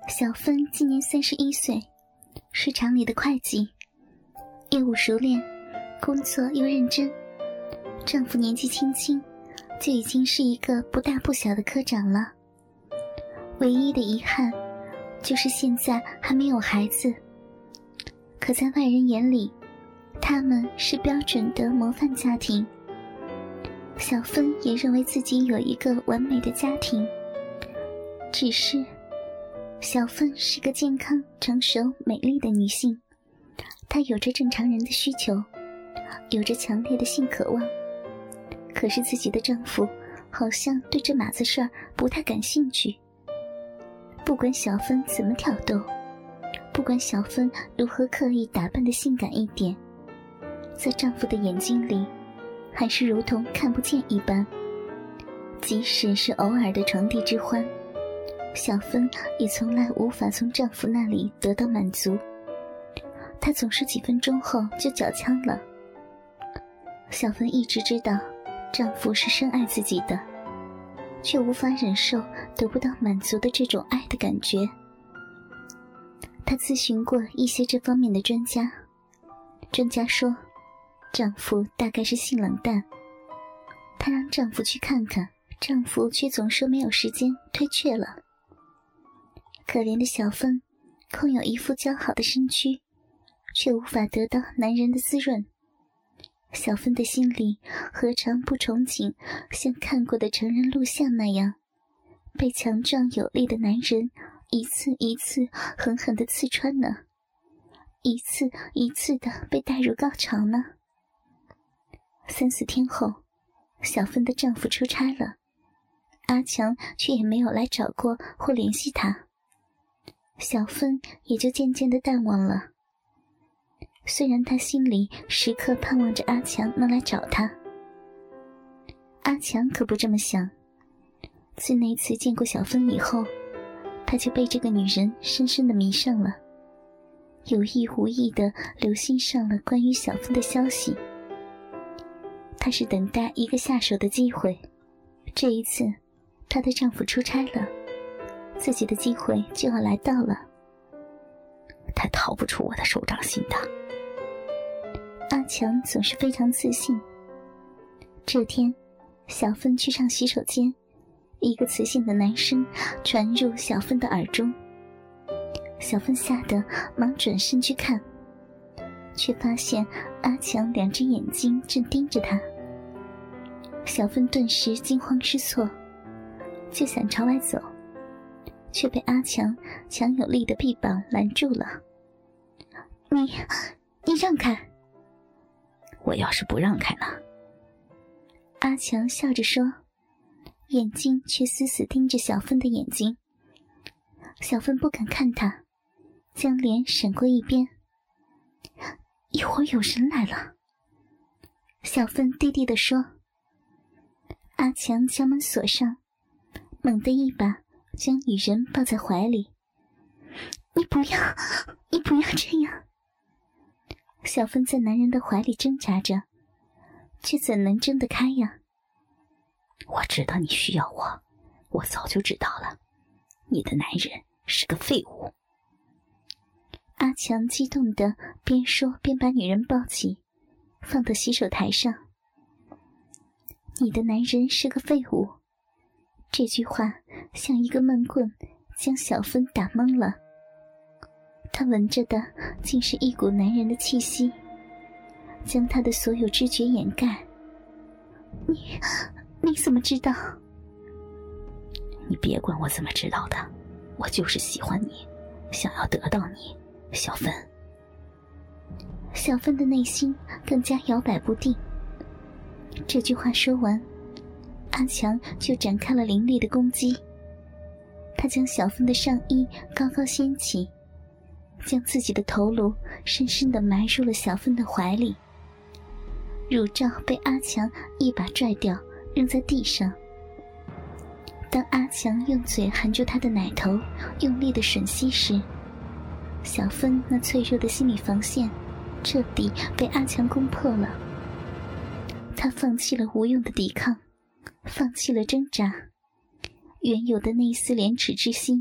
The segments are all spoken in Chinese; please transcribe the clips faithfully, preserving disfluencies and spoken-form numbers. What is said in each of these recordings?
小芬今年三十一岁，是厂里的会计，业务熟练，工作又认真。丈夫年纪轻轻，就已经是一个不大不小的科长了。唯一的遗憾，就是现在还没有孩子。可在外人眼里，他们是标准的模范家庭。小芬也认为自己有一个完美的家庭，只是小芬是个健康、成熟、美丽的女性，她有着正常人的需求，有着强烈的性渴望。可是自己的丈夫好像对这码子事儿不太感兴趣。不管小芬怎么挑逗，不管小芬如何刻意打扮得性感一点，在丈夫的眼睛里还是如同看不见一般。即使是偶尔的床笫之欢，小芬也从来无法从丈夫那里得到满足，她总是几分钟后就缴枪了。小芬一直知道丈夫是深爱自己的，却无法忍受得不到满足的这种爱的感觉。她咨询过一些这方面的专家，专家说丈夫大概是性冷淡。她让丈夫去看看，丈夫却总说没有时间，推却了。可怜的小芬空有一副姣好的身躯，却无法得到男人的滋润。小芬的心里何尝不憧憬像看过的成人录像那样，被强壮有力的男人一次一次狠狠地刺穿呢？一次一次地被带入高潮呢？三四天后，小芬的丈夫出差了，阿强却也没有来找过或联系她，小芬也就渐渐地淡忘了。虽然她心里时刻盼望着阿强能来找她，阿强可不这么想。自那次见过小芬以后，他就被这个女人深深地迷上了，有意无意地留心上了关于小芬的消息。她是等待一个下手的机会，这一次她的丈夫出差了，自己的机会就要来到了。 他逃不出我的手掌心的。 阿强总是非常自信。这天，小芬去上洗手间，一个磁性的男声传入小芬的耳中。小芬吓得忙转身去看，却发现阿强两只眼睛正盯着她。小芬顿时惊慌失措，就想朝外走，却被阿强强有力的臂膀拦住了。你你让开！ 我要是不让开呢？ 阿强笑着说，眼睛却死死盯着小芬的眼睛。小芬不敢看他，将脸闪过一边。一会儿有人来了。小芬低低地说。阿强将门锁上，猛地一把将女人抱在怀里。你不要，你不要这样。小芬在男人的怀里挣扎着，却怎能挣得开呀？ 我知道你需要我，我早就知道了。你的男人是个废物。 阿强激动地边说边把女人抱起，放到洗手台上。你的男人是个废物，这句话像一个闷棍，将小芬打懵了。她闻着的竟是一股男人的气息，将她的所有知觉掩盖。你你怎么知道？ 你别管我怎么知道的，我就是喜欢你，想要得到你，小芬。 小芬的内心更加摇摆不定。这句话说完，阿强就展开了凌厉的攻击。他将小芬的上衣高高掀起，将自己的头颅深深地埋入了小芬的怀里。乳罩被阿强一把拽掉，扔在地上。当阿强用嘴含住她的奶头，用力的吮吸时，小芬那脆弱的心理防线彻底被阿强攻破了。她放弃了无用的抵抗，放弃了挣扎，原有的那一丝廉耻之心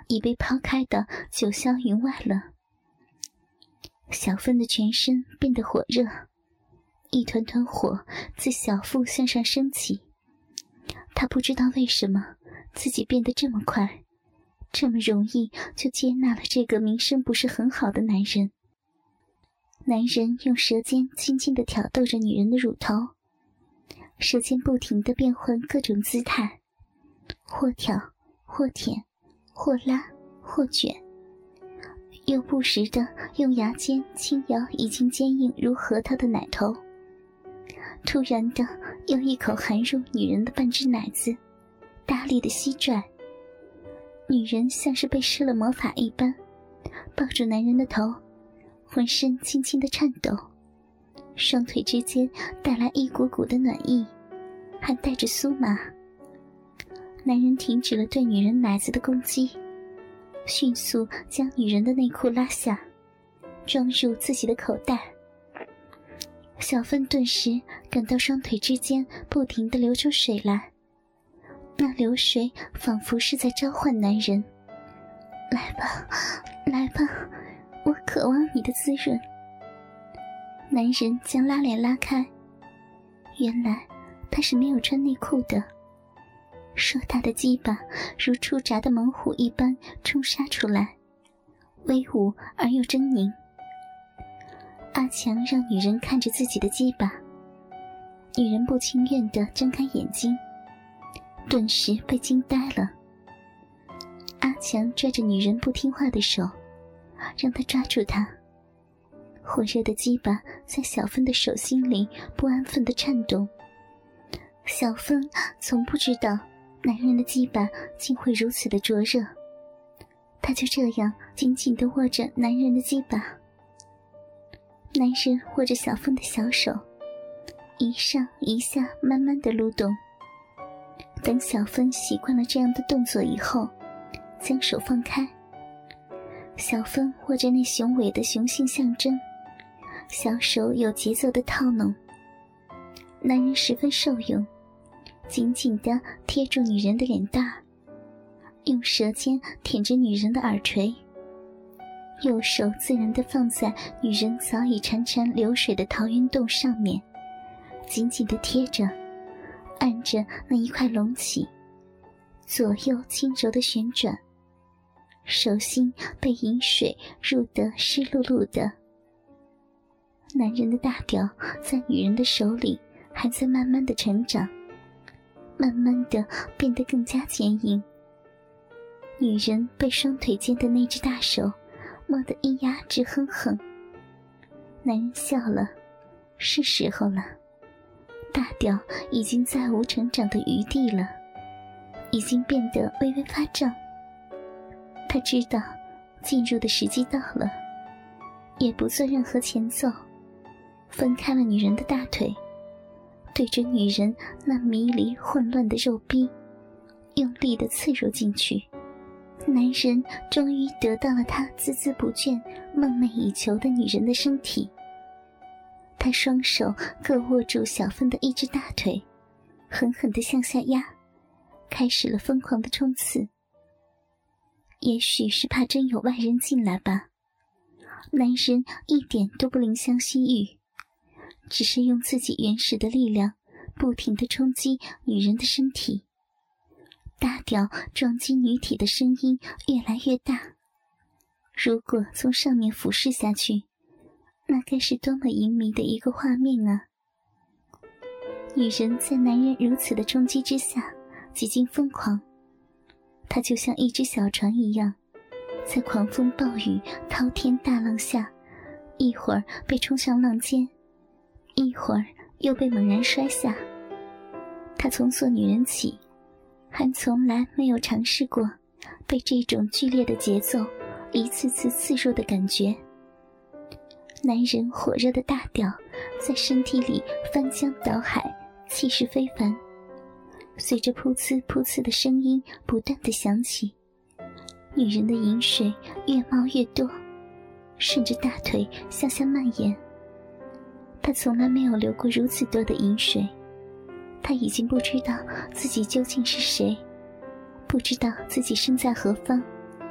已被抛开的九霄云外了。小芬的全身变得火热，一团团火自小腹向上升起。她不知道为什么自己变得这么快，这么容易就接纳了这个名声不是很好的男人。男人用舌尖轻轻地挑逗着女人的乳头，舌尖不停地变换各种姿态，或挑或舔或拉或卷，又不时地用牙尖轻摇已经坚硬如核桃的奶头，突然的又一口含入女人的半只奶子，大力的吸拽。女人像是被施了魔法一般，抱住男人的头，浑身轻轻的颤抖，双腿之间带来一股股的暖意，还带着酥麻。男人停止了对女人奶子的攻击，迅速将女人的内裤拉下，装入自己的口袋。小芬顿时感到双腿之间不停地流出水来，那流水仿佛是在召唤男人，来吧，来吧，我渴望你的滋润。男人将拉链拉开，原来他是没有穿内裤的，硕大的鸡巴如出闸的猛虎一般冲杀出来，威武而又狰狞。阿强让女人看着自己的鸡巴，女人不情愿地睁开眼睛，顿时被惊呆了。阿强拽着女人不听话的手，让她抓住他。火热的鸡巴在小芬的手心里不安分地颤动。小芬从不知道男人的鸡巴竟会如此的灼热，她就这样紧紧地握着男人的鸡巴。男人握着小芬的小手，一上一下慢慢地撸动。等小芬习惯了这样的动作以后，将手放开。小芬握着那雄伟的雄性象征，小手有节奏地套弄。男人十分受用，紧紧地贴住女人的脸蛋，用舌尖舔着女人的耳垂，右手自然地放在女人早已潺潺流水的桃源洞上面，紧紧地贴着，按着那一块隆起，左右轻柔地旋转，手心被饮水入得湿漉漉的。男人的大屌在女人的手里还在慢慢地成长，慢慢地变得更加坚硬。女人被双腿间的那只大手摸得一压直哼哼。男人笑了，是时候了。大屌已经再无成长的余地了，已经变得微微发胀。他知道进入的时机到了，也不做任何前奏，分开了女人的大腿，对着女人那迷离混乱的肉壁用力地刺入进去。男人终于得到了他孜孜不倦梦寐以求的女人的身体。他双手各握住小芬的一只大腿，狠狠地向下压，开始了疯狂的冲刺。也许是怕真有外人进来吧，男人一点都不怜香惜玉，只是用自己原始的力量不停地冲击女人的身体。大屌撞击女体的声音越来越大，如果从上面俯视下去，那该是多么淫靡的一个画面啊！女人在男人如此的冲击之下几近疯狂，她就像一只小船一样，在狂风暴雨滔天大浪下，一会儿被冲上浪尖，一会儿又被猛然摔下。她从做女人起，还从来没有尝试过被这种剧烈的节奏一次次刺入的感觉。男人火热的大屌在身体里翻江倒海，气势非凡，随着噗呲噗呲的声音不断地响起，女人的饮水越冒越多，顺着大腿向下蔓延。她从来没有流过如此多的饮水，她已经不知道自己究竟是谁，不知道自己身在何方，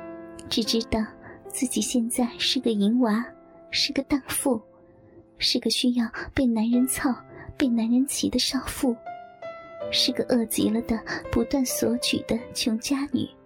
只知道自己现在是个淫娃，是个荡妇，是个需要被男人操、被男人骑的少妇，是个饿极了的不断索取的穷家女。